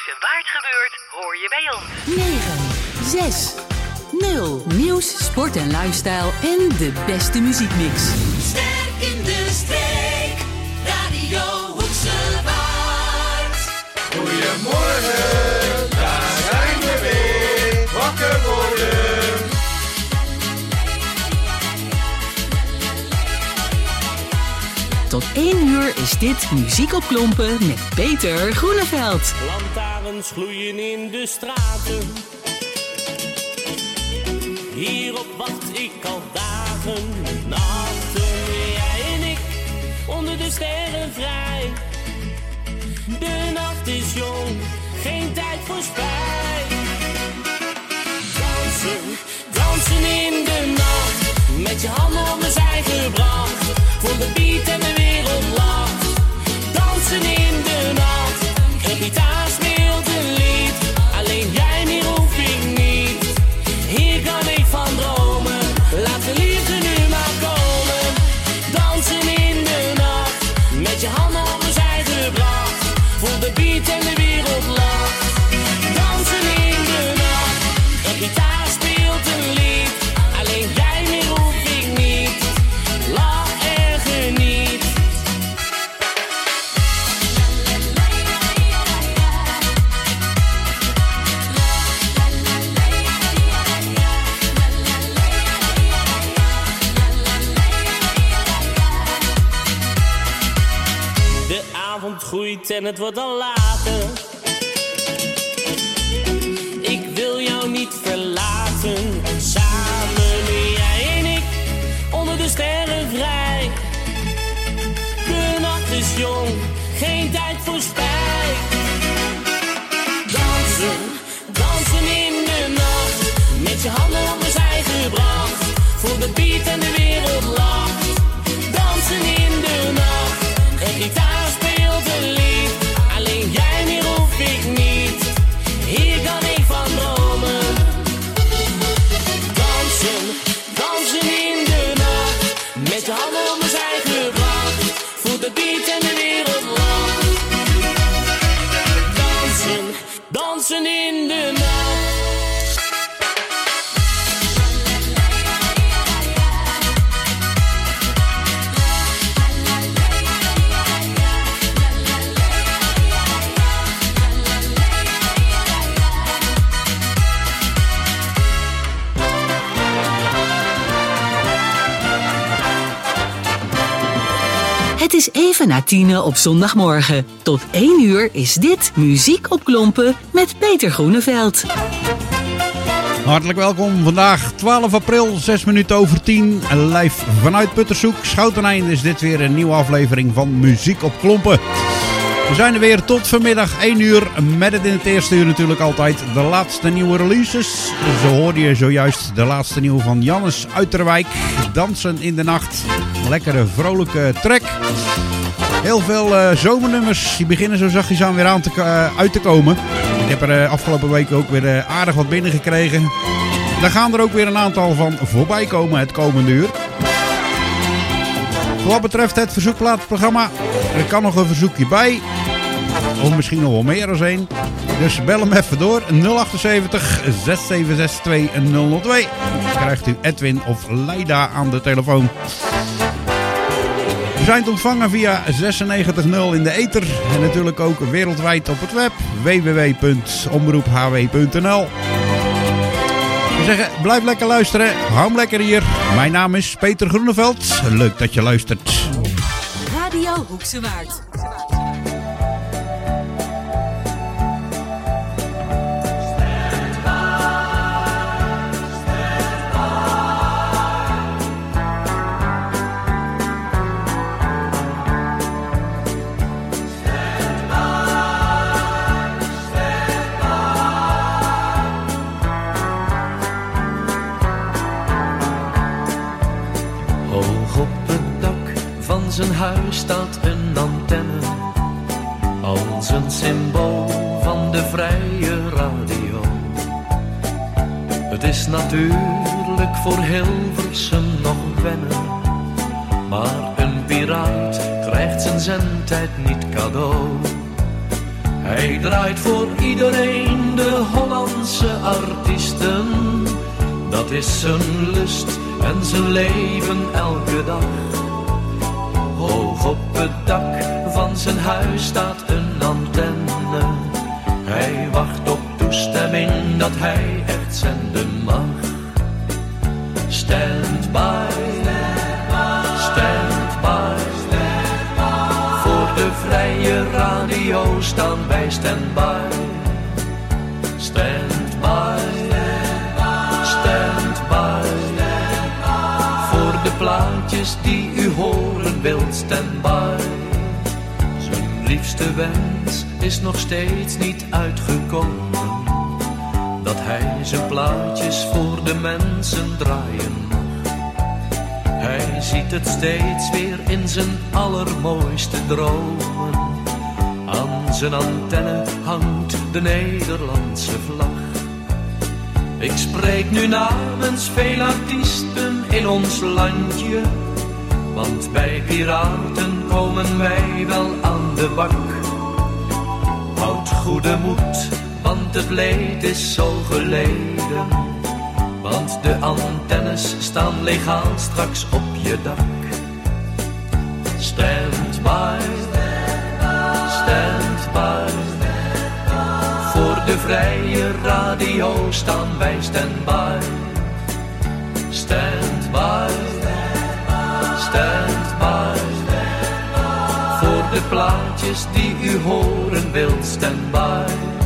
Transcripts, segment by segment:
Hoekse Waard gebeurt, hoor je bij ons. 9, 6, 0. Nieuws, sport en lifestyle en de beste muziekmix. Sterk in de streek, Radio Hoekse Waard. Goedemorgen, daar zijn we weer, wakker worden. Tot 1 uur is dit Muziek op Klompen met Peter Groeneveld. Lantaarns gloeien in de straten. Hierop wacht ik al dagen, nachten, jij en ik, onder de sterren vrij. De nacht is jong, geen tijd voor spijt. Dansen, dansen in de nacht, met je handen op mijn zij gebracht. Voor de beat en de wereld lacht. Dansen in de nacht, een gitaar speelt een lied. Alleen jij meer hoef ik niet, hier kan ik van dromen. Laat de liefde nu maar komen. Dansen in de nacht, met je handen op mijn zij gebracht. Voor de beat en de wereld lacht. Dansen in de nacht, een gitaar speelt een lied. Alleen jij meer hoef ik niet, lach en geniet. De avond groeit en het wordt al later. Ik wil jou niet verlaten. Samen, jij en ik, onder de sterren vrij. De nacht is jong, geen tijd voor spijt. Dansen, dansen in de nacht, met je handen op mijn zij gebracht. Voor de beat en de wereld lacht. Dansen in de nacht, een gitaar speelt een lied. Alleen jij meer hoef ik niet, hier kan ik van dromen. Dansen, dansen in de nacht, met je handen op mijn zij gebracht. Voel de beat en de wereld lacht. Dansen, dansen in de nacht. Het is even na 10 op zondagmorgen. Tot 1 uur is dit Muziek op Klompen met Peter Groeneveld. Hartelijk welkom. Vandaag 12 april, 6 minuten over 10. Live vanuit Puttershoek, Schouteneinde is dit weer een nieuwe aflevering van Muziek op Klompen. We zijn er weer tot vanmiddag 1 uur. Met het in het eerste uur natuurlijk altijd de laatste nieuwe releases. Zo hoorde je zojuist de laatste nieuwe van Jannes Uiterwijk. Dansen in de nacht. Lekkere vrolijke track. Heel veel zomernummers. Die beginnen zo zachtjes aan weer uit te komen. Ik heb er afgelopen weken ook weer aardig wat binnengekregen. Daar gaan er ook weer een aantal van voorbij komen het komende uur. Wat betreft het verzoekplaatprogramma, er kan nog een verzoekje bij. Of misschien nog wel meer dan één. Dus bel hem even door. 078 676 2002. Dan krijgt u Edwin of Leida aan de telefoon. We zijn te ontvangen via 96.0 in de ether. En natuurlijk ook wereldwijd op het web. www.omroephw.nl. We zeggen, blijf lekker luisteren. Hou hem lekker hier. Mijn naam is Peter Groeneveld. Leuk dat je luistert. Radio Hoekse Waard. Zijn huis staat een antenne, als een symbool van de vrije radio. Het is natuurlijk voor Hilversum nog wennen, maar een piraat krijgt zijn zendtijd niet cadeau. Hij draait voor iedereen, de Hollandse artiesten. Dat is zijn lust en zijn leven elke dag. Hoog op het dak van zijn huis staat een antenne. Hij wacht op toestemming dat hij echt zenden mag. Stand by, stand by. Voor de vrije radio staan wij stand by. Stand by, stand by. Voor de plaatjes die u horen wilt, stand by. Zijn liefste wens is nog steeds niet uitgekomen. Dat hij zijn plaatjes voor de mensen draaien mag. Hij ziet het steeds weer in zijn allermooiste dromen. Aan zijn antenne hangt de Nederlandse vlag. Ik spreek nu namens veel artiesten in ons landje. Want bij piraten komen wij wel aan de bak. Houd goede moed, want het leed is zo geleden. Want de antennes staan legaal straks op je dak. Stand by, stand by. Voor de vrije radio staan wij stand by. Stand by, stand by. Voor de plaatjes die u horen wilt, stand by.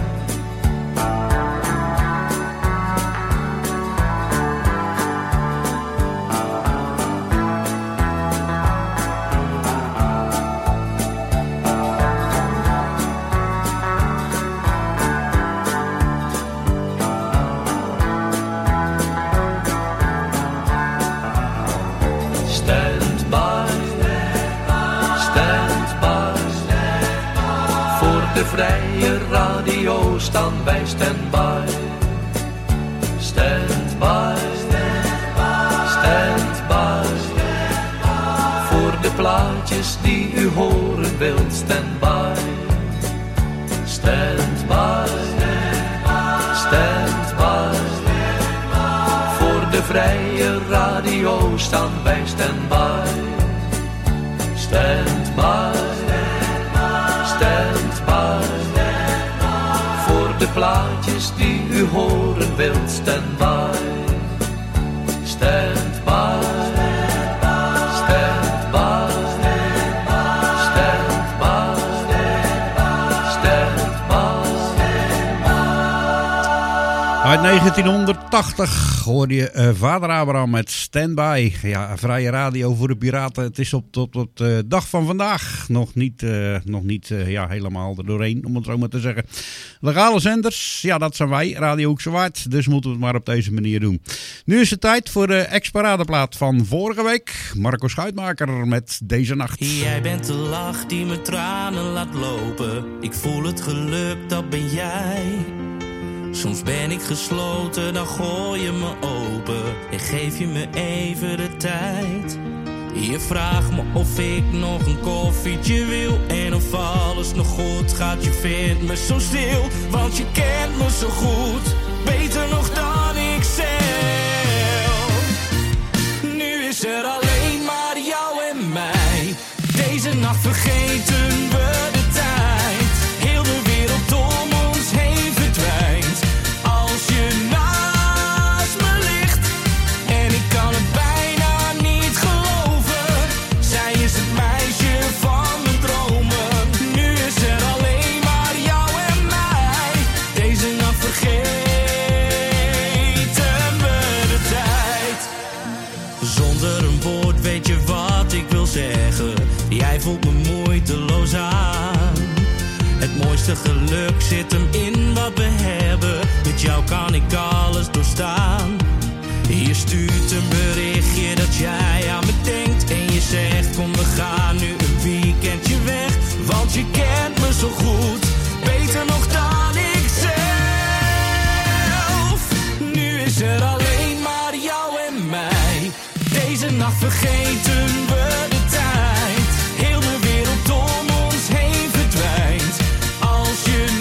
De vrije radio staan wij stand by. Stand by, stand by. Voor de plaatjes die u horen wilt, stand by. Stand by, stand by. Voor de vrije radio staan wij stand by. Stand by, stand by. Voor de plaatjes die u horen wilt, stand by. Stand by, stand by. Stand by, stand by. Uit 1980 hoorde je Vader Abraham met Stand By. Ja, vrije radio voor de piraten. Het is tot de dag van vandaag nog niet helemaal er doorheen, om het zo maar te zeggen. Legale zenders, ja, dat zijn wij, Radio Hoekse Waard. Dus moeten we het maar op deze manier doen. Nu is het tijd voor de ex-paradeplaat van vorige week. Marco Schuitmaker met Deze Nacht. Jij bent de lach die me tranen laat lopen. Ik voel het geluk, dat ben jij. Soms ben ik gesloten, dan gooi je me open en geef je me even de tijd. Je vraagt me of ik nog een koffietje wil en of alles nog goed gaat. Je vindt me zo stil, want je kent me zo goed. Beter nog dan ik zelf. Nu is er alleen maar jou en mij. Deze nacht vergeten we de tijd. Heel de wereld om ons heen verdwijnt. Als je naast me ligt en ik kan het bijna niet geloven. Zij is het meisje van mijn dromen. Nu is er alleen maar jou en mij. Deze nacht vergeten we de tijd. Zonder een woord weet je wat ik wil zeggen. Jij voelt me moeiteloos aan. Het mooiste geluk zit hem in wat we hebben. Met jou kan ik alles doorstaan. Je stuurt een berichtje dat jij aan me denkt. En je zegt kom we gaan nu een weekendje weg. Want je kent me zo goed. Beter nog dan ik zelf. Nu is er alleen maar jou en mij. Deze nacht vergeten we de tijd. Heel de wereld om ons heen verdwijnt. Als je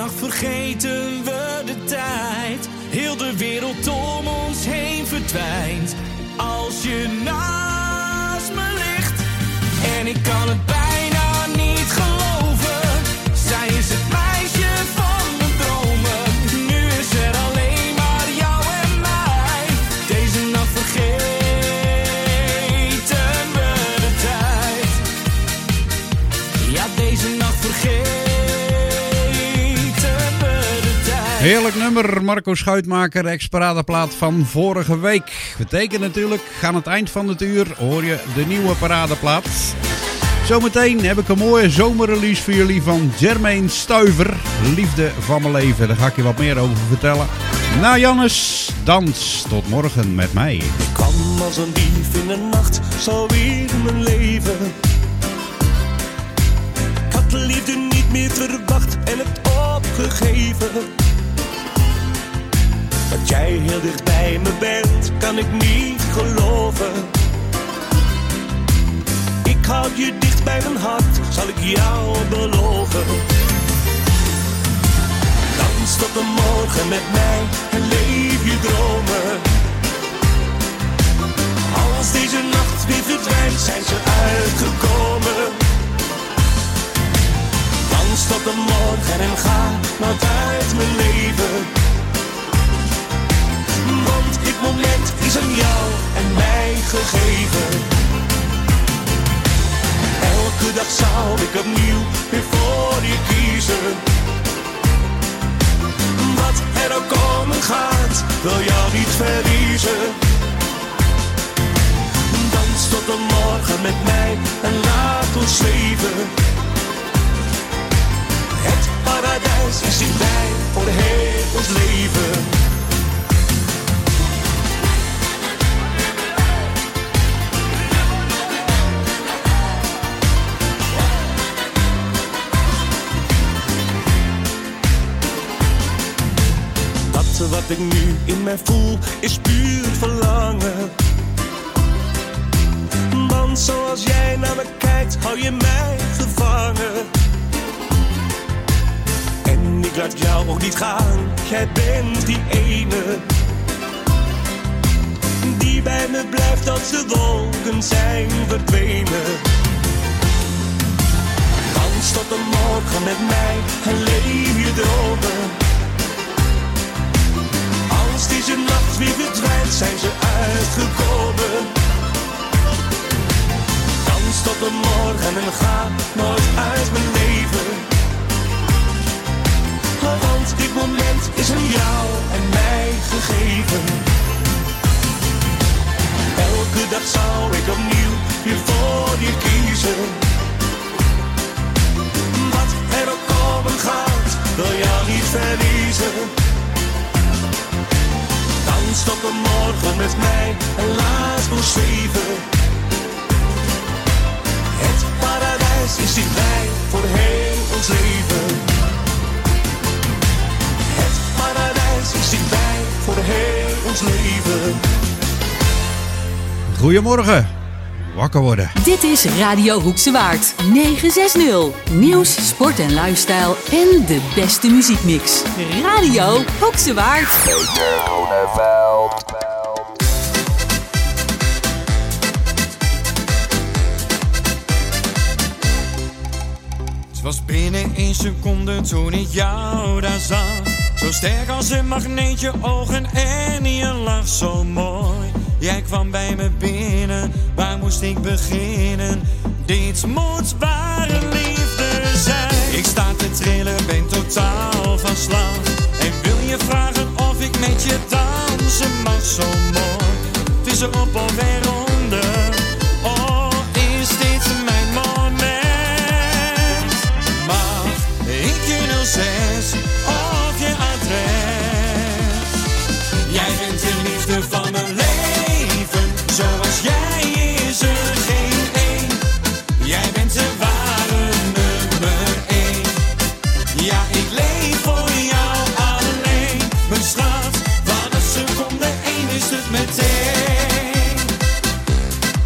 nacht vergeten we de tijd. Heel de wereld om ons heen verdwijnt. Als je naast me ligt. En ik kan het bijna niet geloven. Zij is het meisje van mijn dromen. Nu is er alleen maar jou en mij. Deze nacht vergeten we de tijd. Ja, deze nacht vergeten we de tijd. Heerlijk nummer, Marco Schuitmaker, ex-paradeplaat van vorige week. Betekent natuurlijk, aan het eind van het uur hoor je de nieuwe paradeplaat. Zometeen heb ik een mooie zomerrelease voor jullie van Jermaine Stuiver. Liefde van mijn leven, daar ga ik je wat meer over vertellen. Na Jannes, dans tot morgen met mij. Ik kwam als een dief in de nacht, zo weer mijn leven. Ik had de liefde niet meer verwacht en het opgegeven. Dat jij heel dicht bij me bent, kan ik niet geloven. Ik houd je dicht bij mijn hart, zal ik jou beloven. Dans tot de morgen met mij en leef je dromen. Als deze nacht weer verdwijnt, zijn ze uitgekomen. Dans tot de morgen en ga nooit uit mijn leven. Want dit moment is aan jou en mij gegeven. Elke dag zou ik opnieuw weer voor je kiezen. Wat er ook komen gaat, wil jou niet verliezen. Dans tot de morgen met mij en laat ons zweven. Het paradijs is dichtbij voor heel ons leven. Wat ik nu in mij voel is puur verlangen. Want zoals jij naar me kijkt, hou je mij gevangen. En ik laat jou ook niet gaan, jij bent die ene die bij me blijft als de wolken zijn verdwenen. Dans tot de morgen met mij en leef je dromen. Als deze nacht weer verdwijnt, zijn ze uitgekomen. Dans tot de morgen en ga nooit uit mijn leven. Want dit moment is aan jou en mij gegeven. Elke dag zou ik opnieuw weer voor je kiezen. Wat er ook komen gaat, wil jou niet verliezen. Dans tot de morgen met mij en laat ons zweven. Het paradijs is dichtbij voor heel ons leven. Het paradijs is dichtbij voor heel ons leven. Goedemorgen, wakker worden. Dit is Radio Hoekse Waard 960. Nieuws, sport en lifestyle en de beste muziekmix. Radio Hoekse Waard. Het was binnen 1 seconde toen ik jou daar zag. Zo sterk als een magneet, je ogen en je lach zo mooi. Jij kwam bij me binnen, waar moest ik beginnen? Dit moet ware liefde zijn. Ik sta te trillen, ben totaal van slag. En wil je vragen of ik met je dansen mag, zo mooi. Het is erop of eronder, oh is dit mijn moment? Mag ik je 06 of je adres? Jij bent de liefde van mijn leven, zoals jij is er geen één. Jij bent de ware nummer 1. Ja, ik leef voor jou alleen. Mijn schat, vanaf seconde 1 is het meteen.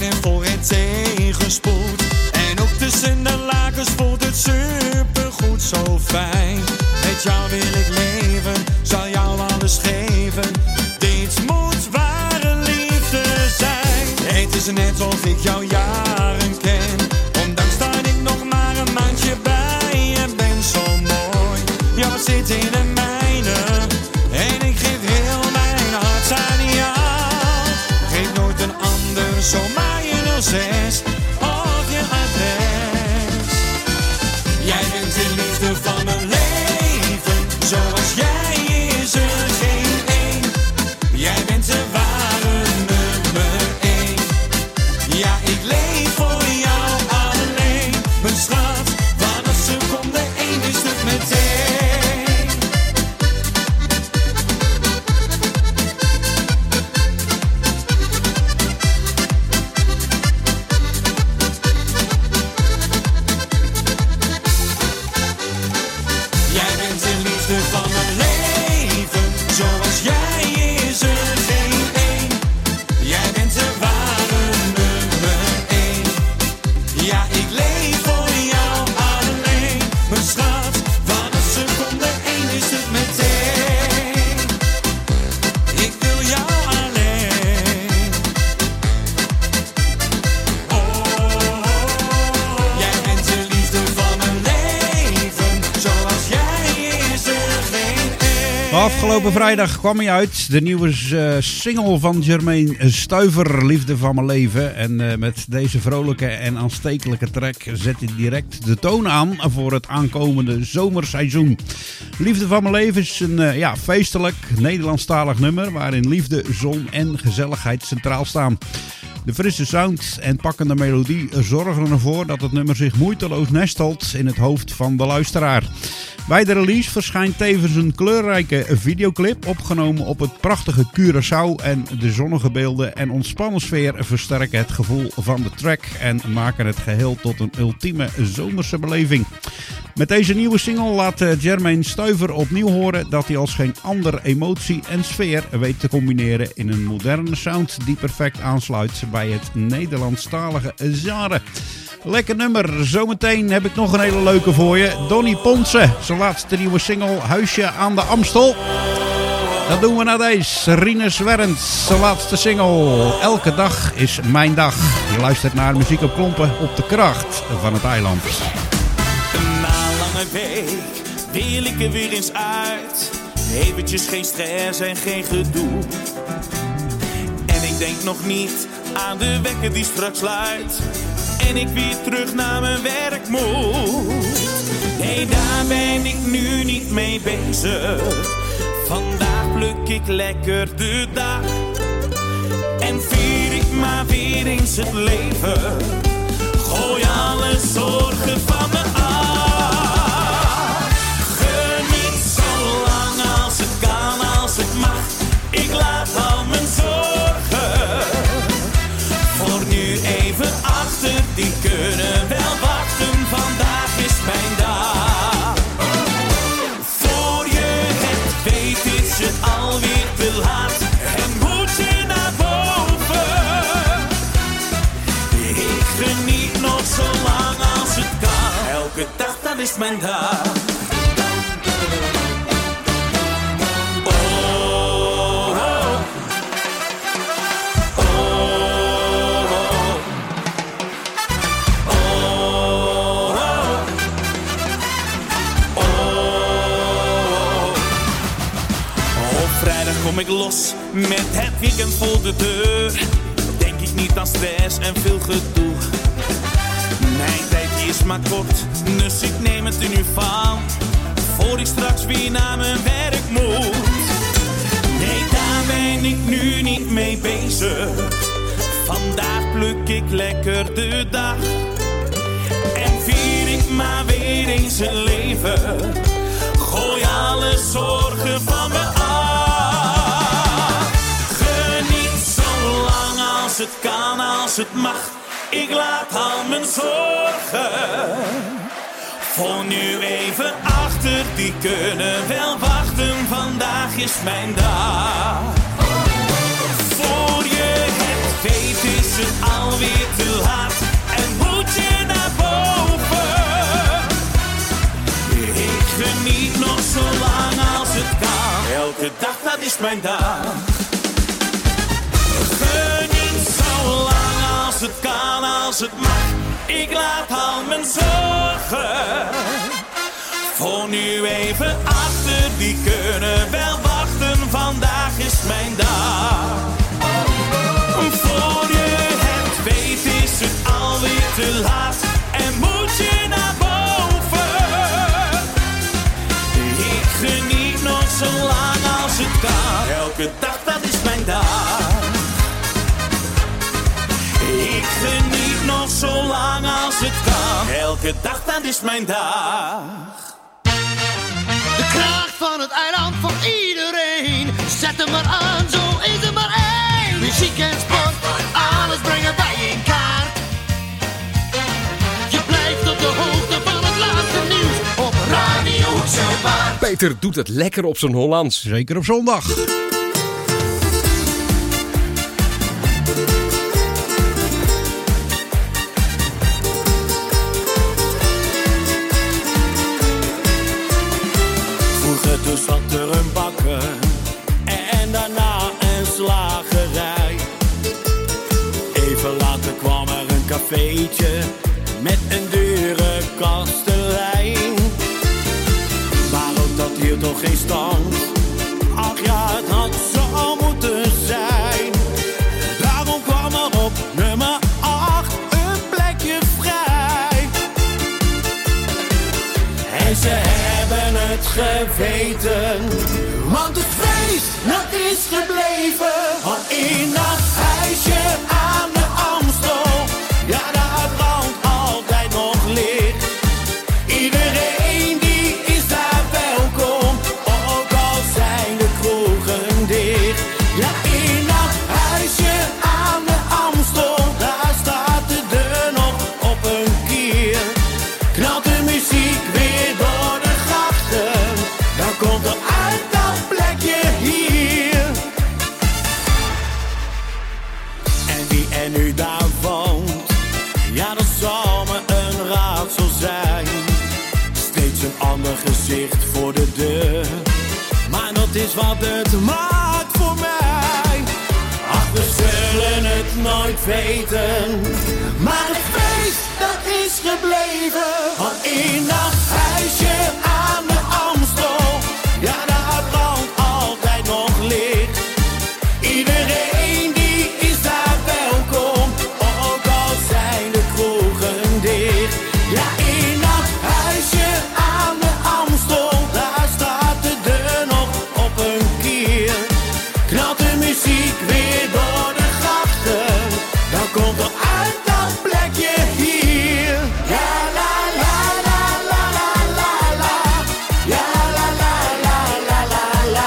en voor en tegenspoed. En ook tussen de lakens voelt het supergoed, zo fijn. Met jou wil ik leven, zal jou alles geven. Dit moet ware liefde zijn. Het is net of ik jou jaren ken. Ondanks dat ik nog maar een maandje bij je ben, zo mooi. Ja, wat zit in de mijne? En ik geef heel mijn hart aan jou. Geef nooit een ander zomaar je 06 of je adres. Jij bent de liefde van mijn leven, zoals jij is er geen één. Jij bent de ware nummer 1. Ja, ik leef voor jou alleen. Mijn schat, vanaf seconde 1 is het meteen. Jij bent de liefde van mijn leven, zoals jij is er geen één. Jij bent de ware nummer 1. Ja, ik leef voor jou alleen. Mijn schat, vanaf seconde 1 is het meteen. Ik wil jou alleen. Oh, jij bent de liefde van mijn leven, zoals jij is er geen één. Afgelopen vrijdag kwam hij uit, de nieuwe single van Jermaine Stuiver, Liefde van mijn leven. En met deze vrolijke en aanstekelijke track zet hij direct de toon aan voor het aankomende zomerseizoen. Liefde van mijn leven is een feestelijk Nederlandstalig nummer waarin liefde, zon en gezelligheid centraal staan. De frisse sound en pakkende melodie zorgen ervoor dat het nummer zich moeiteloos nestelt in het hoofd van de luisteraar. Bij de release verschijnt tevens een kleurrijke videoclip opgenomen op het prachtige Curaçao en de zonnige beelden en ontspannen sfeer versterken het gevoel van de track en maken het geheel tot een ultieme zomerse beleving. Met deze nieuwe single laat Jermaine Stuiver opnieuw horen dat hij als geen ander emotie en sfeer weet te combineren in een moderne sound die perfect aansluit bij het Nederlandstalige genre. Lekker nummer. Zometeen heb ik nog een hele leuke voor je. Donnie Ponce, zijn laatste nieuwe single Huisje aan de Amstel. Dat doen we na deze. Rinus Werns, zijn laatste single Elke dag is mijn dag. Je luistert naar muziek op klompen op de kracht van het eiland. Na een lange week wil ik er weer eens uit. Eventjes geen stress en geen gedoe. En ik denk nog niet aan de wekker die straks luidt. En ik weer terug naar mijn werk moet. Nee, daar ben ik nu niet mee bezig. Vandaag pluk ik lekker de dag. En vier ik maar weer eens het leven. Gooi alle zorgen van me af. Geniet zo lang als het kan, als het mag. Ik laat al mijn zorgen voor nu even achter. Die kunnen wel wachten, vandaag is mijn dag. Voor je het weet is het alweer te laat. En moet je naar boven. Ik geniet nog zo lang als het kan. Elke dag, dat is mijn dag. Kom ik los met het weekend voor de deur. Denk ik niet aan stress en veel gedoe. Mijn tijdje is maar kort, dus ik neem het er nu van. Voor ik straks weer naar mijn werk moet. Nee, daar ben ik nu niet mee bezig. Vandaag pluk ik lekker de dag. En vier ik maar weer eens het leven. Gooi alle zorgen van me af. Als het kan, als het mag, ik laat al mijn zorgen voor nu even achter. Die kunnen wel wachten, vandaag is mijn dag. Voor je het weet is is het alweer te laat en moet je naar boven. Ik geniet nog zo lang als het kan. Elke dag, dat is mijn dag. Geniet zo lang als het kan, als het mag. Ik laat al mijn zorgen voor nu even achter. Die kunnen wel wachten, vandaag is mijn dag. Voor je het weet is het alweer te laat en moet je naar boven. Ik geniet nog zo lang als het kan. Elke dag, dat is mijn dag. Ik geniet nog zo lang als het kan. Elke dag, dat is mijn dag. De kracht van het eiland voor iedereen. Zet hem maar aan, zo is er maar één. Muziek en sport, alles brengen wij in kaart. Je blijft op de hoogte van het laatste nieuws op Radio Hoekse Waard. Peter doet het lekker op zijn Hollands. Zeker op zondag. Toen zat er een bakker en daarna een slagerij. Even later kwam er een cafeetje met een dure kastelein. Maar ook dat hield toch geen stand. Ach ja, het had zo moeten zijn. Daarom kwam er op nummer 8 een plekje vrij. En ze hebben het geweten, want het feest, dat is gebleven. Want in dat huisje aan de Amstel, ja, daar brandt altijd nog licht. Iedereen die is daar welkom, ook al zijn de kroegen dicht. Ja, in dat huisje aan de Amstel, daar staat de deur nog op een kier. Knalt de muziek weer door de grachten, dan komt er uit dat plekje hier. En wie er nu daar woont, ja, dat zal me een raadsel zijn. Steeds een ander gezicht voor de deur, maar dat is wat het maakt voor mij. Ach, we zullen het nooit weten, maar het feest, dat is gebleven. Want in dat huisje aan de Amstel, ja, daar brandt altijd nog licht. Iedereen die is daar welkom, ook al zijn de kroegen dicht. Ja, in dat huisje aan de Amstel, daar staat de deur nog op een kier. Knalt de muziek weer door de grachten, dan komt er uit dat plekje hier. Ja, la la la la la la la. Ja, la la la la la la.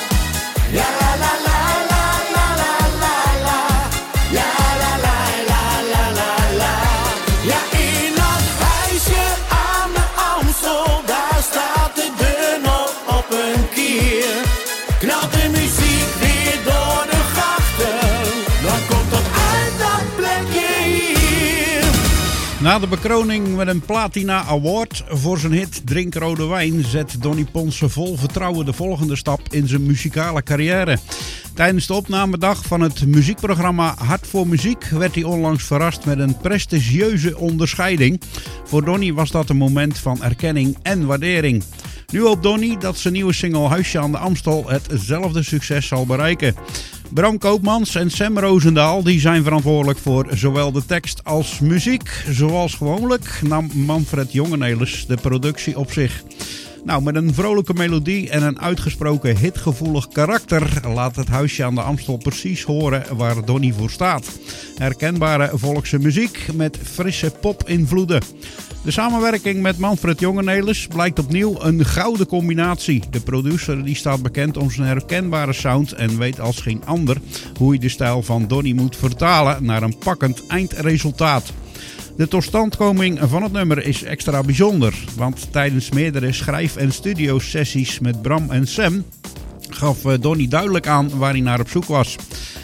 Ja, la la la la la la la la. Ja, la la la la la la. Ja, in dat huisje aan de Amstel, daar staat de deur nog op een kier. Knalt de muziek weer door de grachten, dan komt dat uit dat plekje hier. Na de bekroning met een Platina Award voor zijn hit Drink Rode Wijn zet Donnie Ponce vol vertrouwen de volgende stap in zijn muzikale carrière. Tijdens de opnamedag van het muziekprogramma Hart voor Muziek werd hij onlangs verrast met een prestigieuze onderscheiding. Voor Donnie was dat een moment van erkenning en waardering. Nu hoopt Donnie dat zijn nieuwe single Huisje aan de Amstel hetzelfde succes zal bereiken. Bram Koopmans en Sam Roosendaal die zijn verantwoordelijk voor zowel de tekst als muziek. Zoals gewoonlijk nam Manfred Jongenelis de productie op zich. Nou, met een vrolijke melodie en een uitgesproken hitgevoelig karakter laat het Huisje aan de Amstel precies horen waar Donnie voor staat. Herkenbare volkse muziek met frisse pop-invloeden. De samenwerking met Manfred Jongenelis blijkt opnieuw een gouden combinatie. De producer die staat bekend om zijn herkenbare sound en weet als geen ander hoe hij de stijl van Donnie moet vertalen naar een pakkend eindresultaat. De totstandkoming van het nummer is extra bijzonder, want tijdens meerdere schrijf- en studiosessies met Bram en Sam gaf Donnie duidelijk aan waar hij naar op zoek was.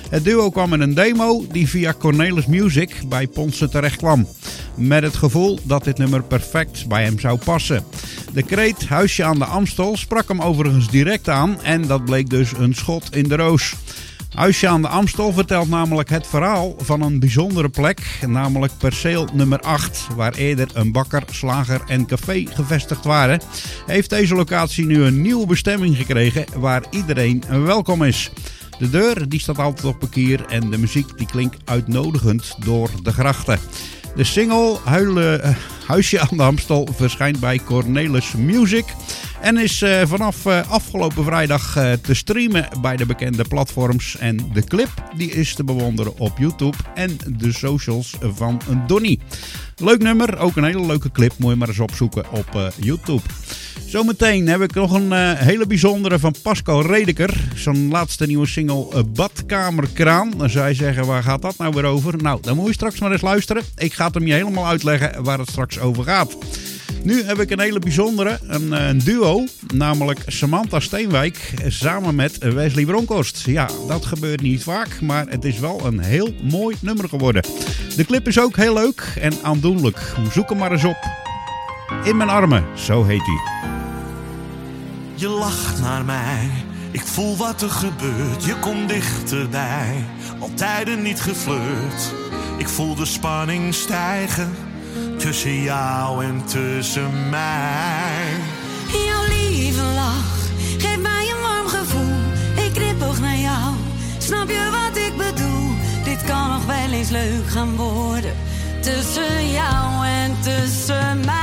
Het duo kwam in een demo die via Cornelis Music bij Ponce terecht kwam. Met het gevoel dat dit nummer perfect bij hem zou passen. De kreet Huisje aan de Amstel sprak hem overigens direct aan en dat bleek dus een schot in de roos. Huisje aan de Amstel vertelt namelijk het verhaal van een bijzondere plek, namelijk perceel nummer 8, waar eerder een bakker, slager en café gevestigd waren. Heeft deze locatie nu een nieuwe bestemming gekregen waar iedereen welkom is. De deur die staat altijd op een kier en de muziek die klinkt uitnodigend door de grachten. De single Huisje aan de Amstel verschijnt bij Cornelis Music en is vanaf afgelopen vrijdag te streamen bij de bekende platforms. En de clip die is te bewonderen op YouTube en de socials van Donnie. Leuk nummer, ook een hele leuke clip. Moet je maar eens opzoeken op YouTube. Zometeen heb ik nog een hele bijzondere van Pascal Redeker. Zijn laatste nieuwe single Badkamerkraan. Dan zou je zeggen, waar gaat dat nou weer over? Nou, dan moet je straks maar eens luisteren. Ik ga het hem je helemaal uitleggen waar het straks over gaat. Nu heb ik een hele bijzondere, een duo, namelijk Samantha Steenwijk samen met Wesley Bronkhorst. Ja, dat gebeurt niet vaak, maar het is wel een heel mooi nummer geworden. De clip is ook heel leuk en aandoenlijk. Zoek hem maar eens op. In mijn armen, zo heet hij. Je lacht naar mij, ik voel wat er gebeurt. Je komt dichterbij, altijd niet geflirt. Ik voel de spanning stijgen tussen jou en tussen mij. Jouw lieve lach geeft mij een warm gevoel. Ik knipoog naar jou, snap je wat ik bedoel? Dit kan nog wel eens leuk gaan worden tussen jou en tussen mij.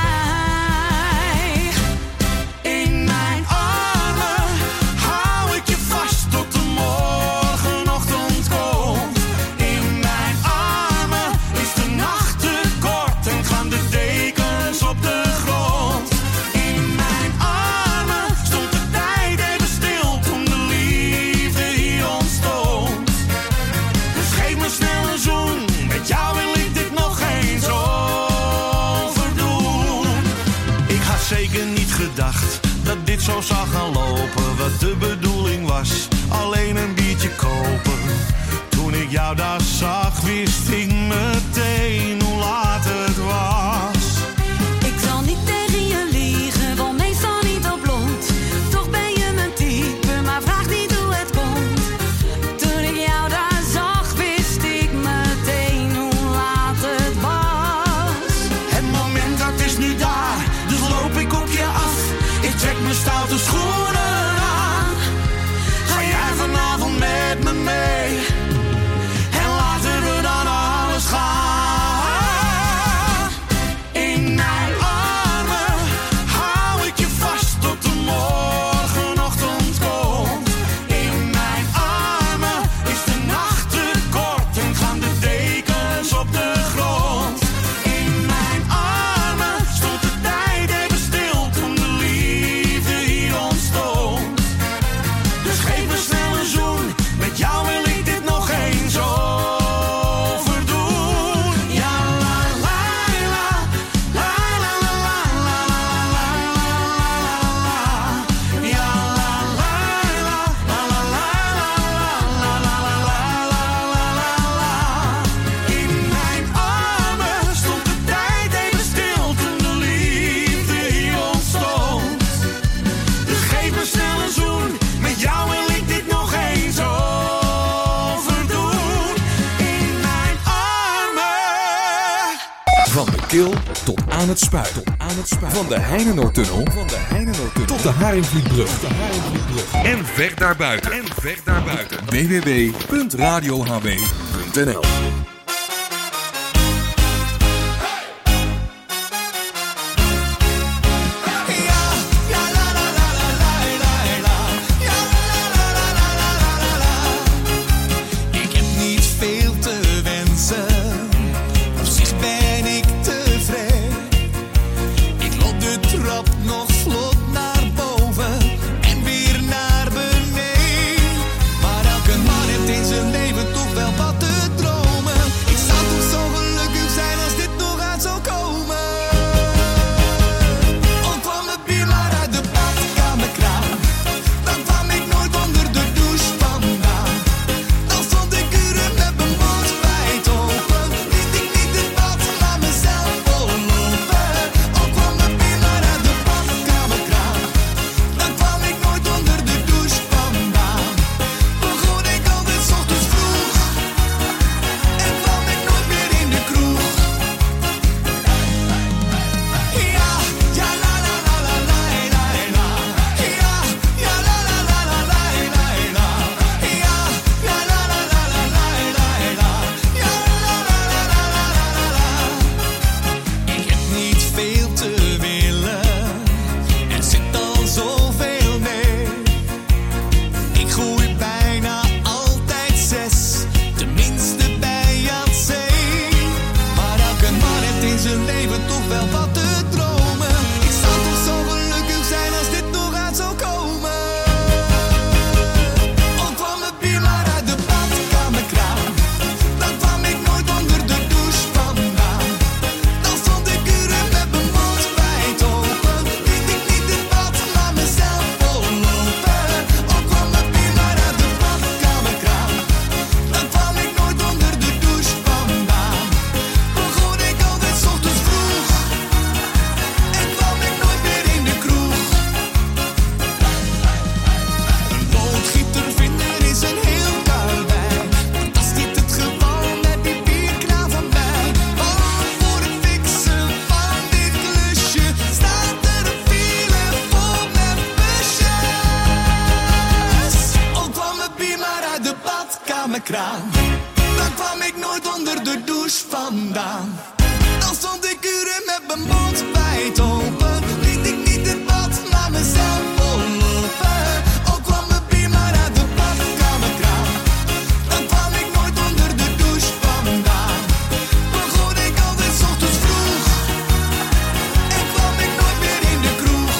In mijn armen hou ik je vast tot de morgenochtend komt. In mijn armen is de nacht te kort en gaan de dekens op de grond. In mijn armen stond de tijd even stil toen de liefde hier ontstond. Dus geef me snel een zoen, met jou wil ik dit nog eens overdoen. Ik had zeker niet gedacht dat dit zo zou gaan lopen. Wat de bedoeling was, alleen een biertje kopen. Toen ik jou daar zag, wist ik meteen hoe laat het was. Ik zal niet tegen je liegen, want meestal niet op blond. Toch ben je mijn type, maar vraag niet hoe het komt. Toen ik jou daar zag, wist ik meteen hoe laat het was. Het moment dat is nu daar, dus loop ik op je af. Ik trek mijn stoute schoenen aan. Ga jij vanavond met me mee? En laten we dan alles gaan. In mijn armen hou ik je vast tot de morgenochtend komt. In mijn armen is de nacht te kort en gaan de dekens op de grond. In mijn armen stond de tijd even stil toen de liefde hier ontstond. Dus geef me snel een zoen, met jou wil ik dit nog eens overdoen. Ja, la la la, la la la la la la la. Ja, la la la, la la la la la la. In mijn armen stond de tijd even stil toen de liefde hier ontstond. Dus geef me snel een zoen, met jou wil ik dit nog eens overdoen. In mijn armen. Van de Kil tot aan het Spuit. Van de Heinenoordtunnel tot de Haringvlietbrug. En ver daarbuiten. www.radiohw.nl. Ik heb niet veel te wensen, op zich ben ik tevreden. Ik loop de trap nog vlot naar boven en weer naar beneden. Maar elke man heeft in zijn leven toch wel wat te dromen. deze leven toch wel wat te dromen. Ik zou toch zo gelukkig zijn als dit nog uit zou komen. Ook kwam het bier maar uit de badkamerkraan, dan kwam ik nooit onder de douche vandaan. Dan stond ik uren met mijn mond wijd open, liet ik niet het bad maar mezelf vollopen. Ook kwam het bier maar uit de badkamerkraan, dan kwam ik nooit onder de douche vandaan. Begon ik altijd 's ochtends vroeg en kwam ik nooit meer in de kroeg. Een loodgieter vinden is een heel karwei, maar dat is niet het geval met die bierkraam van mij. Want voor het fixen van dit klusje staat er een file vol met busjes. Ook kwam het bier maar uit de badkamerkraan, dan kwam ik nooit onder de douche vandaan. Dan stond ik uren met mijn mond wijd open, liet ik niet het bad maar mezelf vollopen. Ook kwam het bier maar uit de badkamerkraan, dan kwam ik nooit onder de douche vandaan. Begon ik altijd 's ochtends vroeg en kwam ik nooit meer in de kroeg.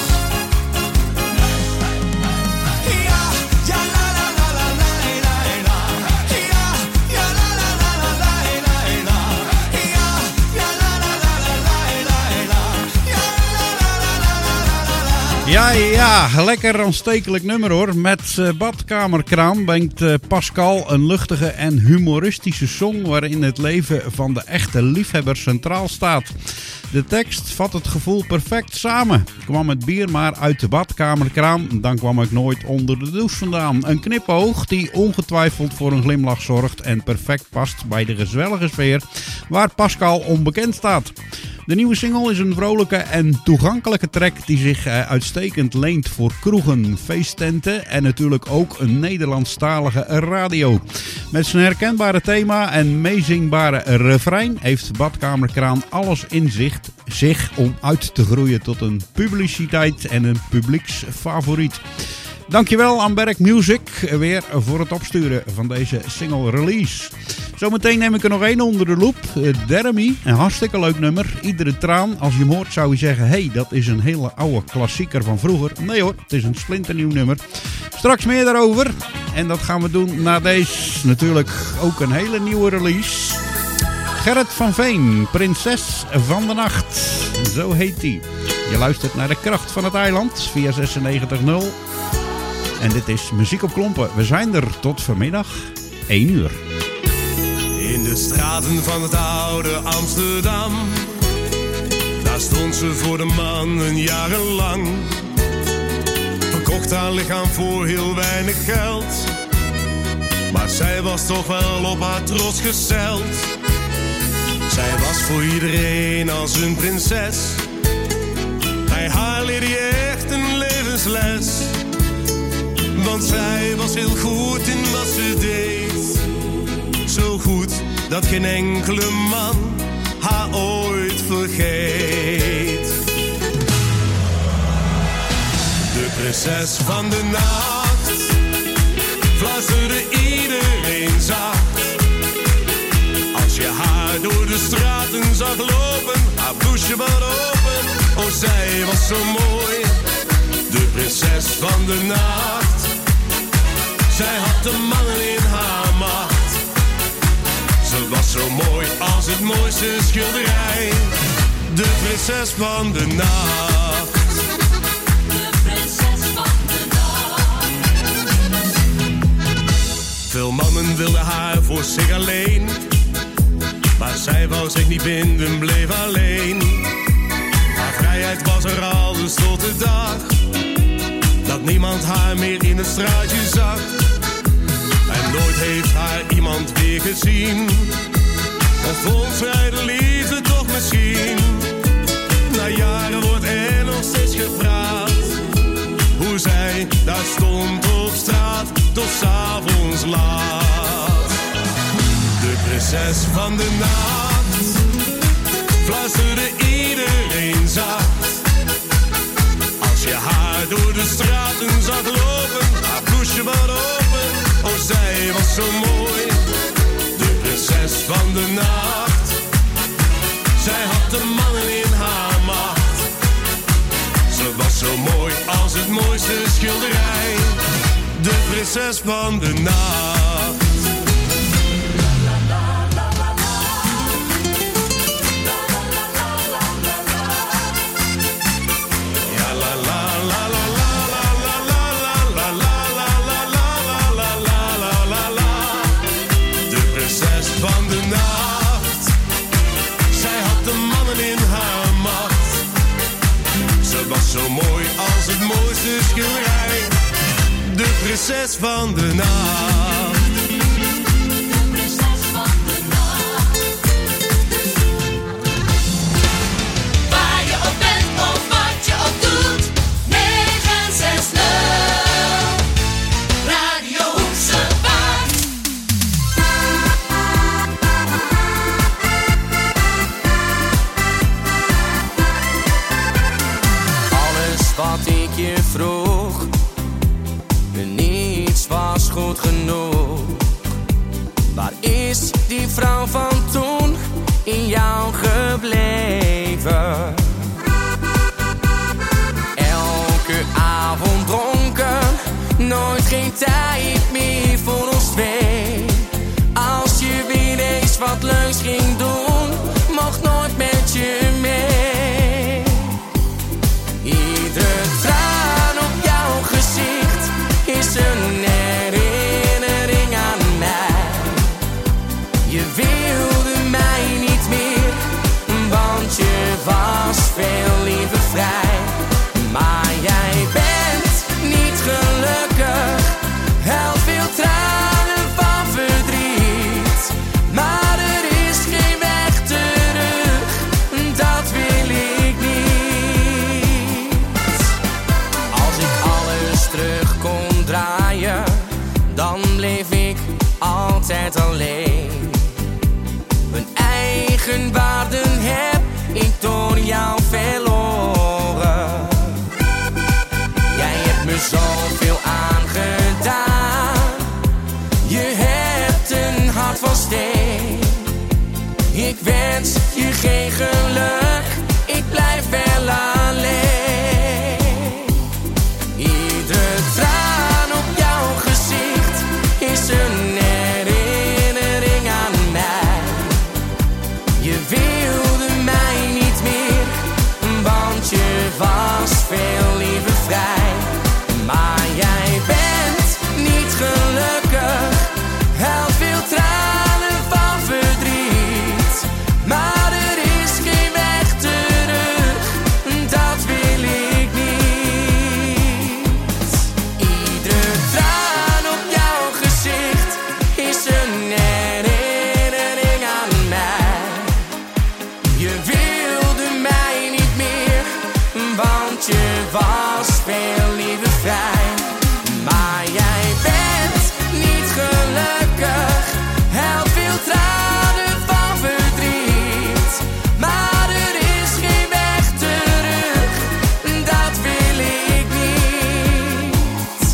Ja, ja la la la la la la la. Ja, ja la la la la la la la. Ja, ja la la la la la la la. Ja la la la la la la. Ja, lekker aanstekelijk nummer hoor. Met Badkamerkraan brengt Pascal een luchtige en humoristische song waarin het leven van de echte liefhebber centraal staat. De tekst vat het gevoel perfect samen. Kwam het bier maar uit de badkamerkraan, dan kwam ik nooit onder de douche vandaan. Een knipoog die ongetwijfeld voor een glimlach zorgt en perfect past bij de gezellige sfeer waar Pascal onbekend staat. De nieuwe single is een vrolijke en toegankelijke track die zich uitstekend leent voor kroegen, feesttenten en natuurlijk ook een Nederlandstalige radio. Met zijn herkenbare thema en meezingbare refrein heeft Badkamerkraan alles in zich om uit te groeien tot een publiciteit en een publieksfavoriet. Dankjewel aan Berk Music weer voor het opsturen van deze single release. Zometeen neem ik er nog één onder de loep. Dermy, een hartstikke leuk nummer. Iedere traan, als je hem hoort zou je zeggen, hey, dat is een hele oude klassieker van vroeger. Nee hoor, het is een splinternieuw nummer. Straks meer daarover. En dat gaan we doen na deze natuurlijk ook een hele nieuwe release. Gerrit van Veen, Prinses van de Nacht. Zo heet hij. Je luistert naar de kracht van het eiland via 96.0. En dit is Muziek op Klompen. We zijn er tot vanmiddag 1 uur. In de straten van het oude Amsterdam, daar stond ze voor de mannen jarenlang. Verkocht haar lichaam voor heel weinig geld, maar zij was toch wel op haar trots gesteld. Zij was voor iedereen als een prinses, bij haar leerde je echt een levensles. Want zij was heel goed in wat ze deed, zo goed dat geen enkele man haar ooit vergeet. De prinses van de nacht fluisterde iedereen zacht. Als je haar door de straten zag lopen, haar blouseje wat open, oh zij was zo mooi. De prinses van de nacht, zij had de mannen in haar macht. Ze was zo mooi als het mooiste schilderij. De prinses van de nacht. De prinses van de nacht. Veel mannen wilden haar voor zich alleen, maar zij wou zich niet binden, bleef alleen. Haar vrijheid was er al dus tot de dag dat niemand haar meer in het straatje zag. En nooit heeft haar iemand weer gezien, of vond zij de liefde toch misschien. Na jaren wordt er nog steeds gepraat hoe zij daar stond op straat tot 's avonds laat. De prinses van de nacht fluisterde iedereen zacht. Als je haar door de straten zag lopen, haar blouseje wat open, oh zij was zo mooi. De prinses van de nacht, zij had de mannen in haar macht. Ze was zo mooi als het mooiste schilderij. De prinses van de nacht. Van de nacht. Zij had de mannen in haar macht. Ze was zo mooi als het mooiste schilderij. De prinses van de nacht. De prinses van de nacht. Waar je ook bent of wat je ook doet. 960 Radio Hoekse Waard. Wat ik je vroeg, niets was goed genoeg. Waar is die vrouw van toen in jou gebleven? Elke avond dronken, nooit geen tijd meer voor ons twee. Als je weer eens wat leuks ging doen, mocht nooit met je mee. Iedere traan op jouw gezicht is een herinnering aan mij. Je wilde mij niet meer, want je was veel liever vrij. Maar jij bent niet gelukkig, huilt veel tranen van verdriet. Maar er is geen weg terug, dat wil ik niet. Terug kon draaien, dan bleef ik altijd alleen. Mijn eigen waarden heb ik door jou verloren. Jij hebt me zoveel aangedaan. Je hebt een hart van steen. Ik wens je geen geluk, ik blijf wel alleen. Iedere traan op jouw gezicht is een herinnering aan mij. Je wilde mij niet meer, want je was veel liever vrij. Maar jij bent niet gelukkig, huilt veel tranen van verdriet. Maar er is geen weg terug, dat wil ik niet. Traan op jouw gezicht is een herinnering aan mij. Je wilde mij niet meer, want je was veel liever vrij. Maar jij bent niet gelukkig, huilt veel tranen van verdriet. Maar er is geen weg terug, dat wil ik niet.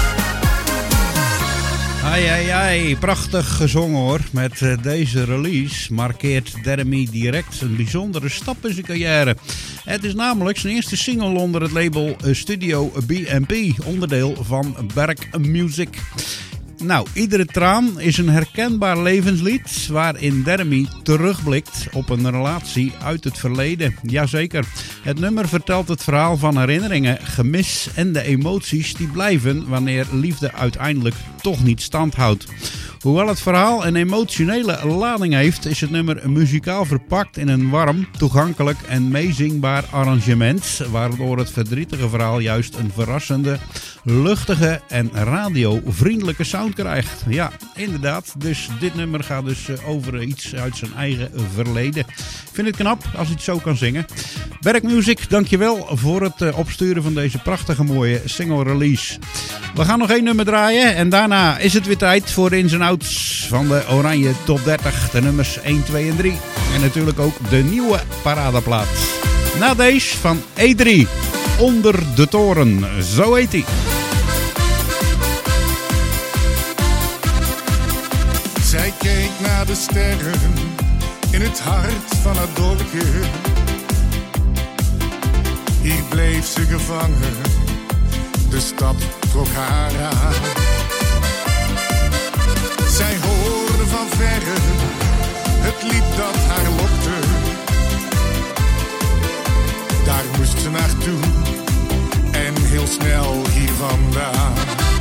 Ai, prachtig gezongen hoor. Met deze release markeert Jeremy direct een bijzondere stap in zijn carrière. Het is namelijk zijn eerste single onder het label Studio B&P, onderdeel van Berk Music. Nou, Iedere traan is een herkenbaar levenslied waarin Jeremy terugblikt op een relatie uit het verleden. Jazeker, het nummer vertelt het verhaal van herinneringen, gemis en de emoties die blijven wanneer liefde uiteindelijk toch niet stand houdt. Hoewel het verhaal een emotionele lading heeft, is het nummer muzikaal verpakt in een warm, toegankelijk en meezingbaar arrangement, waardoor het verdrietige verhaal juist een verrassende, luchtige en radiovriendelijke sound krijgt. Ja, inderdaad. Dus dit nummer gaat dus over iets uit zijn eigen verleden. Ik vind het knap als hij het zo kan zingen. Berk Music, dankjewel voor het opsturen van deze prachtige mooie single release. We gaan nog één nummer draaien en daarna is het weer tijd voor de ins en outs van de Oranje Top 30. De nummers 1, 2 en 3. En natuurlijk ook de nieuwe paradeplaat. Na deze van E3. Onder de toren. Zo heet hij. Zij keek naar de sterren in het hart van haar dorpje. Hier bleef ze gevangen, de stad trok haar aan. Zij hoorde van verre het lied dat haar lokte. Daar moest ze naartoe en heel snel hier vandaan.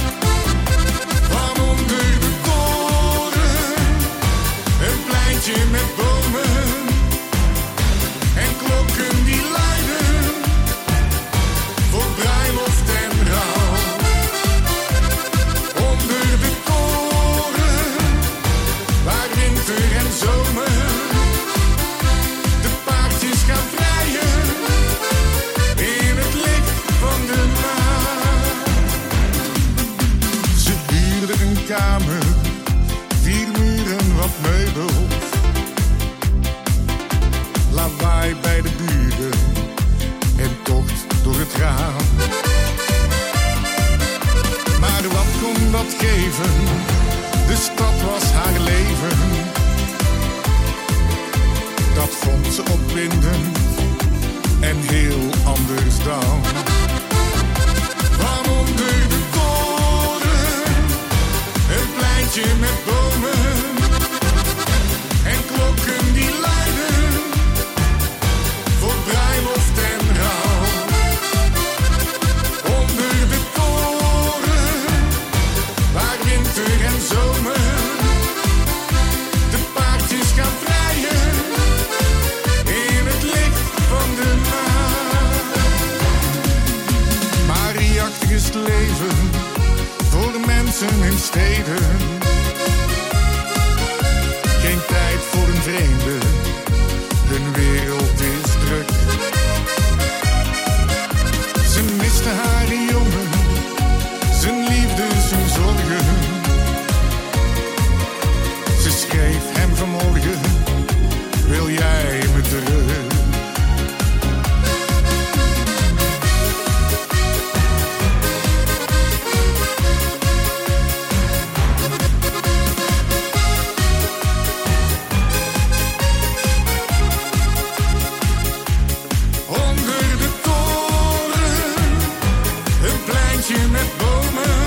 Van onder de toren, een pleintje met bomen en klokken die luiden voor bruiloft en rouw. Onder de toren, waar winter en zomer de paardjes gaan vrijen in het licht van de maan. Ze huurde een kamer, 4 muren, wat meubels, lawaai bij de buren en tocht door het raam. Maar wat kon dat geven? De stad was haar leven. Dat vond ze opwindend en heel anders dan. Van onder de toren, een pleintje met bomen en klokken die luiden voor bruiloft en rouw. Onder de toren, waar winter en zomer de paardjes gaan vrijen in het licht van de maan. Mariachtig is het leven voor de mensen in steden. Geen tijd voor een vreemde, hun wereld is druk. Ze miste haar jongen, zijn liefde, zijn zorgen. Ze schreef hem vanmorgen, wil jij me terug? Onder de toren, een pleintje met bomen.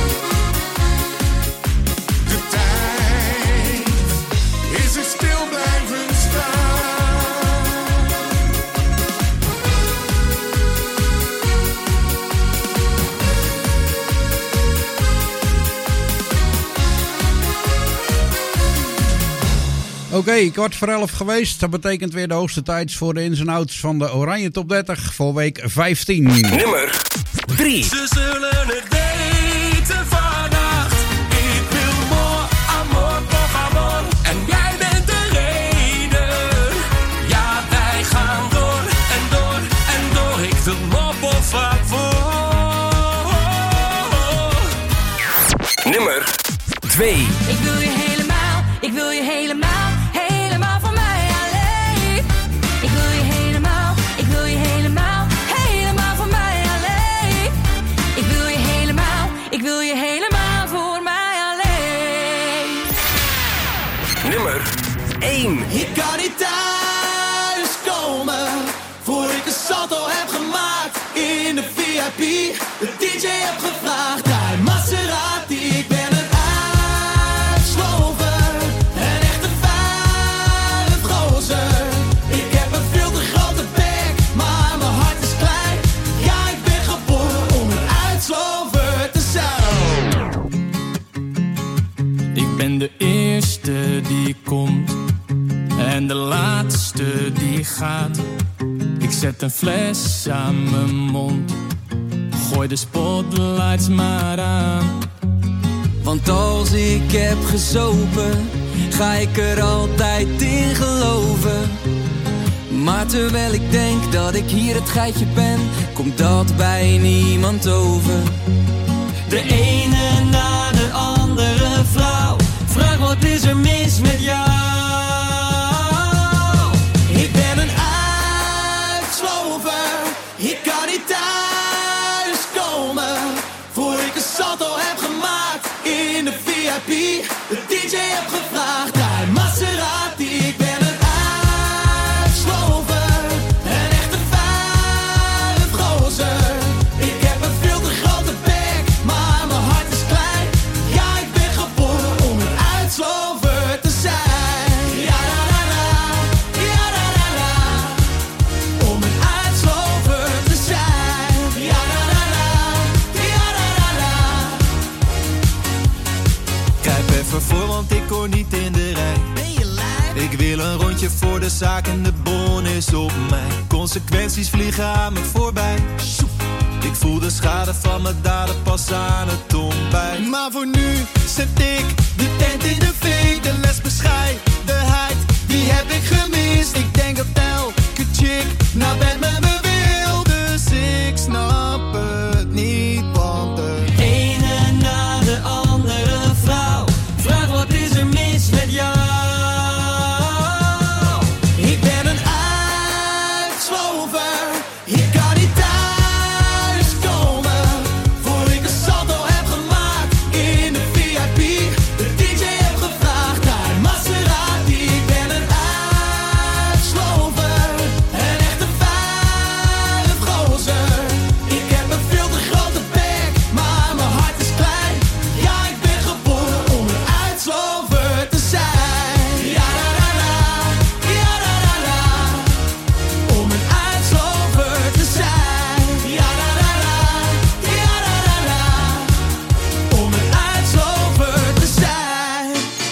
De tijd is er stil blijven staan. Oké, 11:15 geweest. Dat betekent weer de hoogste tijd voor de ins en outs van de Oranje Top 30 voor week 15. Nummer 3. Ze zullen het weten vannacht. Ik wil more amor, por favor. En jij bent de reden. Ja, wij gaan door en door en door. Ik wil more, por favor. Nummer 2. Ik wil je helemaal, ik wil je helemaal, helemaal voor mij alleen. Ik wil je helemaal, ik wil je helemaal, helemaal voor mij alleen. Ik wil je helemaal, ik wil je helemaal voor mij alleen. Nummer 1. Ik kan niet thuis komen voor ik een salto heb gemaakt in de VIP. De DJ heb gevraagd, draai Maserati. Ik ben een uitslover, een echte vuile gozer. Ik heb een veel te grote bek, maar mijn hart is klein. Ja, ik ben geboren om een uitslover te zijn. Ik ben de eerste die komt en de laatste die gaat. Ik zet een fles aan mijn mond, gooi de spotlights maar aan. Want als ik heb gezopen, ga ik er altijd in geloven. Maar terwijl ik denk dat ik hier het geitje ben, komt dat bij niemand over. De ene na de andere vrouw vraagt wat is er mis met jou? Ik ben een uitslover, ik kan niet thuis komen voor ik een salto heb gemaakt in de VIP. De DJ heb gevraagd, draai Maserati. Ik ben een uitslover, een echte vuile je voor de zaak en de bon is op mij. Consequenties vliegen aan me voorbij. Ik voel de schade van mijn daden pas aan het ontbijt. Maar voor nu zet ik de tent in de fik. De lesbescheidenheid, die heb ik gemist. Ik denk dat elke chick naar bed met me wil. Dus ik snap het niet, want de ene na de andere vrouw. Vraag wat is er mis met jou? Ik ben een uitslover. Ik kan niet thuis komen voor ik een salto heb gemaakt in de VIP. De DJ heb gevraagd naar Maserati. Ik ben een uitslover, een echte vuile gozer. Ik heb een veel te grote bek, maar mijn hart is klein. Ja, ik ben geboren om een uitslover te zijn. Ja, da, da, da. Ja, da, da, da. Om een uitslover te zijn. Ja, da, da, da. Ja, da, da, da. Om een uitslover te zijn.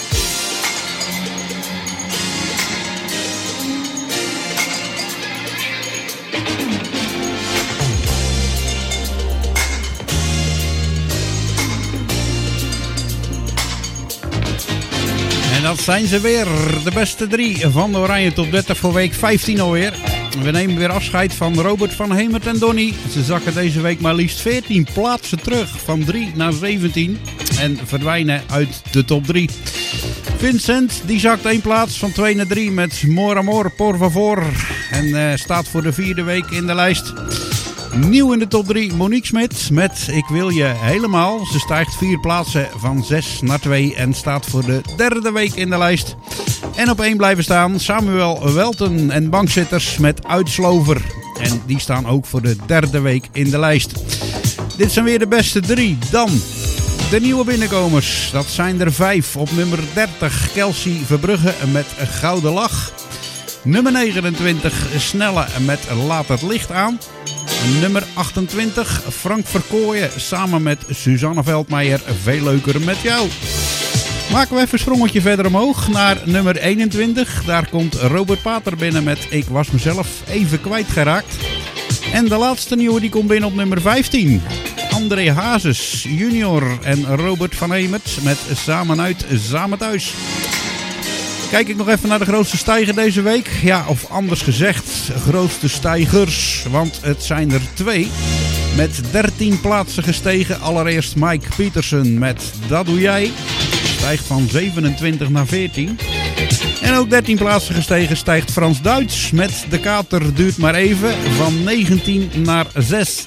En dat zijn ze weer, de beste 3 van de Oranje Top 30 voor week 15 alweer. We nemen weer afscheid van Robert van Hemert en Donny. Ze zakken deze week maar liefst 14 plaatsen terug, van 3 naar 17. En verdwijnen uit de top 3. Vincent, die zakt 1 plaats van 2 naar 3 met More Amor, Por Favor. En staat voor de 4e week in de lijst. Nieuw in de top 3, Monique Smit met Ik Wil Je Helemaal. Ze stijgt 4 plaatsen van 6 naar 2 en staat voor de 3e week in de lijst. En op 1 blijven staan Samuel Welten en Bankzitters met Uitslover. En die staan ook voor de 3e week in de lijst. Dit zijn weer de beste 3. Dan de nieuwe binnenkomers. Dat zijn er 5. Op nummer 30 Kelsey Verbrugge met Gouden Lach. Nummer 29 Snelle met Laat het licht aan. Nummer 28 Frank Verkooyen samen met Suzanne Veldmeijer. Veel leuker met jou. Maken we even een sprongetje verder omhoog naar nummer 21. Daar komt Robert Pater binnen met Ik was mezelf even kwijtgeraakt. En de laatste nieuwe die komt binnen op nummer 15. André Hazes junior en Robert van Hemert met Samen uit, Samen thuis. Kijk ik nog even naar de grootste stijger deze week. Ja, of anders gezegd, grootste stijgers. Want het zijn er 2. Met 13 plaatsen gestegen. Allereerst Mike Pietersen met Dat doe jij. Stijgt van 27 naar 14. En ook 13 plaatsen gestegen stijgt Frans Duits met De Kater duurt maar even. Van 19 naar 6.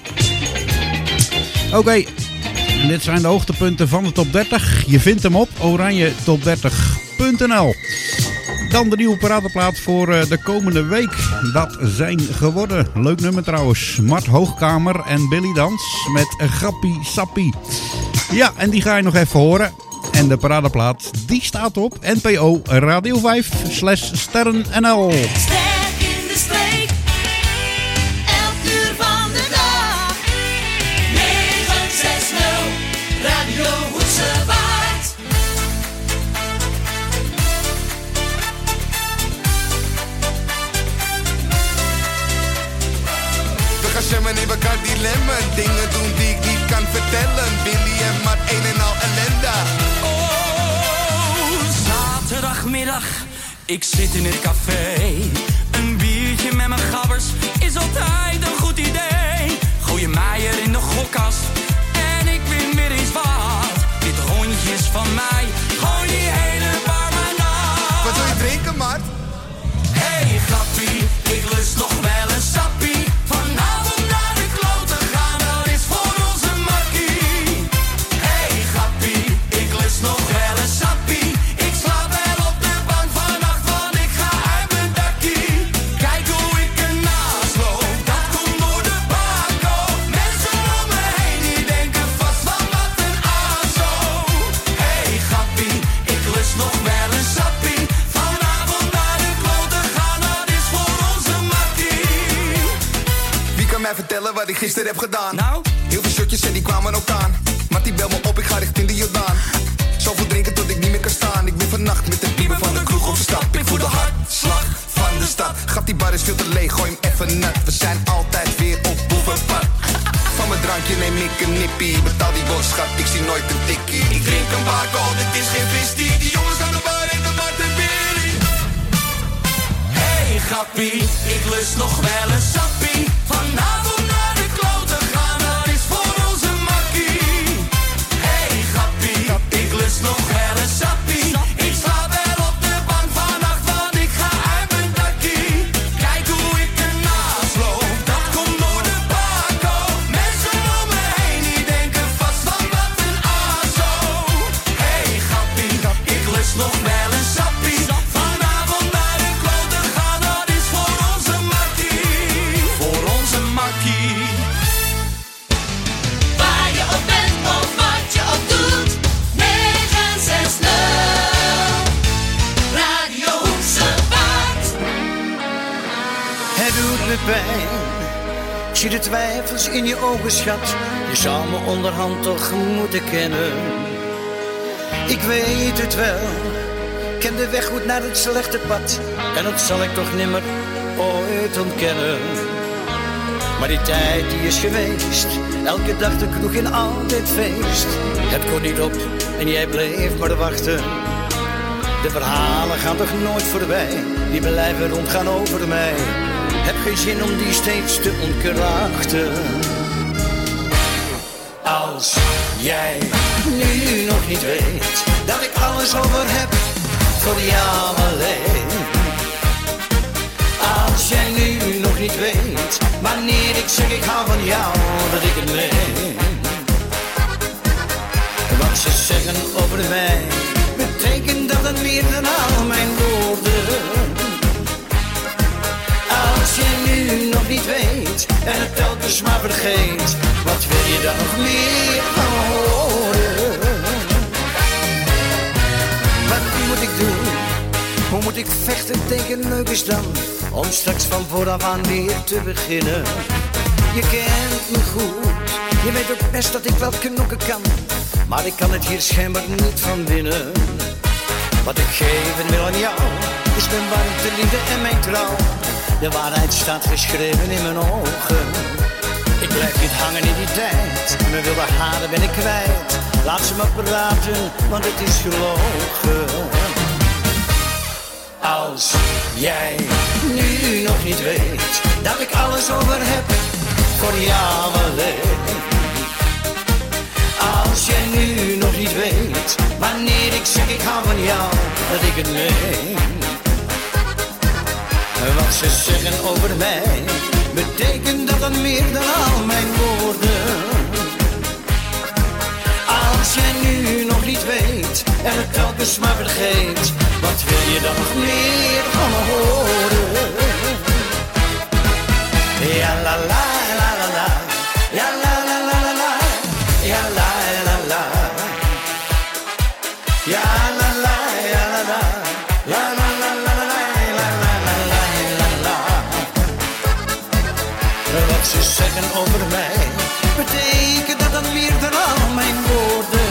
Oké, en dit zijn de hoogtepunten van de top 30. Je vindt hem op oranjetop30.nl. Dan de nieuwe paradeplaat voor de komende week. Dat zijn geworden, leuk nummer trouwens, Mart Hoogkamer en Billy Dans met Grappie Sappie. Ja, en die ga je nog even horen. En de paradeplaat, die staat op NPO Radio 5/SterrenNL. Sterk in de streek, elk uur van de dag. 960 Radio Hoekswaard. We gaan shemmen in elkaar dilemma. Dingen doen die ik niet kan vertellen. Billy en Mart, een en al ellende. Zaterdagmiddag, ik zit in het café. Een biertje met mijn gabbers is altijd een goed idee. Gooi je mij er in de gokkast en ik win weer eens wat. Dit rondje is van mij, gooi die hele bar maar na. Wat wil je drinken, Mart? Hey grappie, ik lust nog wel een sappie. Vanavond naar de kloten gaan, dat is voor onze makkie. Hey grappie, ik lust nog wel een sappie. Ik slaap wel op de bank vannacht, want ik ga uit mijn dakkie. Kijk hoe ik ernaast loop, dat komt door de bako. Mensen om me heen, die denken vast van wat een aso. Hey grappie, ik lust nog wel een sappie. Vanavond naar de kloten gaan, dat is voor onze makkie. Wie kan mij vertellen wat ik gisteren heb gedaan? Nou? Heel veel shotjes en die kwamen ook aan. Maar die bel me op, ik ga richting de Jordaan. Zoveel drinken tot ik niet meer kan staan. Ik ben vannacht met de pieper van de kroeg op stap. Ik voel de hartslag de stad. Gat die bar is veel te leeg, gooi hem even nat. We zijn altijd weer op boevenpad. Van mijn drankje neem ik een nippie. Betaal die boodschap, ik zie nooit een tikkie. Ik drink een bako, dit is geen vistie. Die jongens aan de bar en de Martin Billy. Hey grappie, ik lust nog wel een sappie. Vanavond naar de kloten gaan, dat is voor onze makkie. Hey grappie, ik lust nog wel een sappie. Ik slaap wel op de bank vannacht, want ik ga uit mijn dakkie. Kijk hoe ik ernaast loop, dat komt door de bako. Mensen om me heen, die denken vast van wat een aso. Hey grappie, ik lust nog wel een sappie. Vanavond naar de kloten gaan, dat is voor onze makkie. Voor onze makkie. Waar je op bent of wat je ook doet, 960 Radio Hoekse Waard. Het doet me pijn. Ik zie de twijfels in je ogen, schat. Je zou me onderhand toch moeten kennen. Ik weet het wel. Ik ken de weg goed naar het slechte pad. En dat zal ik toch nimmer ooit ontkennen. Maar die tijd die is geweest. Elke dag de kroeg in altijd feest. Het kon niet op en jij bleef maar wachten. De verhalen gaan toch nooit voorbij. Die blijven rondgaan over mij. Heb geen zin om die steeds te ontkrachten. Als jij nu nog niet weet dat ik alles over heb voor jou alleen. Als jij nu nog niet weet wanneer ik zeg ik hou van jou, dat ik het meen. Wat ze zeggen over mij betekent dat het meer dan al mijn woorden. Als je nu nog niet weet en het telkens maar vergeet, wat wil je dan nog meer van me horen? Wat moet ik doen? Hoe moet ik vechten tegen leugens dan? Om straks van vooraf aan weer te beginnen. Je kent me goed, je weet ook best dat ik wel knokken kan. Maar ik kan het hier schijnbaar niet van binnen. Wat ik geven wil aan jou is mijn warmte, liefde en mijn trouw. De waarheid staat geschreven in mijn ogen. Ik blijf niet hangen in die tijd. Mijn wilde haren ben ik kwijt. Laat ze maar praten, want het is gelogen. Als jij nu nog niet weet dat ik alles over heb voor jou alleen. Als jij nu nog niet weet wanneer ik zeg ik hou van jou, dat ik het meen. Wat ze zeggen over mij betekent dat dan meer dan al mijn woorden. Als jij nu nog niet weet en het telkens maar vergeet, wat wil je dan nog meer van me horen? Ja la la la la la, ja la la la la la, ja la la la, ja la la ja la la, la la la la la la la la la la. Wat ze zeggen over mij betekent dat dan meer dan al mijn woorden.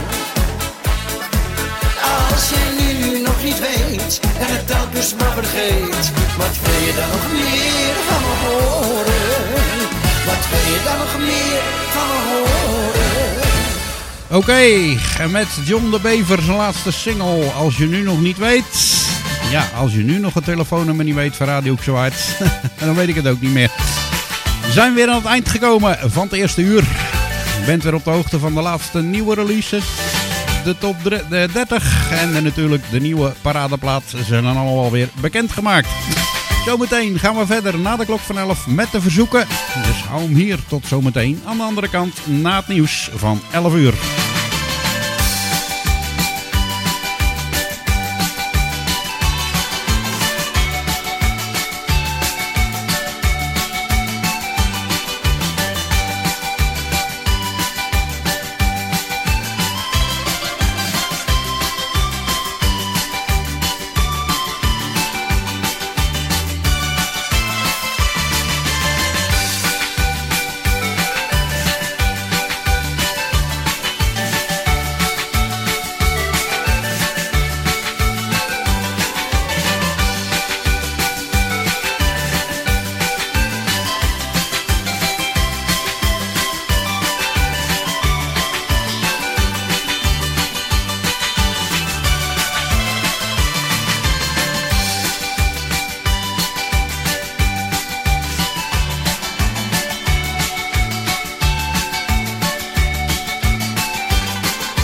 Als jij nu nog niet weet en het telkens maar vergeet, wat wil je dan nog meer van me horen? Wat wil je dan nog meer van me horen? Oké, en met John de Bever zijn laatste single, Als je nu nog niet weet. Ja, als je nu nog het telefoonnummer niet weet van Radio Hoekse Waard, dan weet ik het ook niet meer. We zijn weer aan het eind gekomen van het eerste uur. Je bent weer op de hoogte van de laatste nieuwe releases. De top 30 en natuurlijk de nieuwe paradeplaat zijn dan allemaal weer bekendgemaakt. Zometeen gaan we verder na de klok van 11 met de verzoeken. Dus hou hem hier tot zometeen aan de andere kant na het nieuws van 11 uur.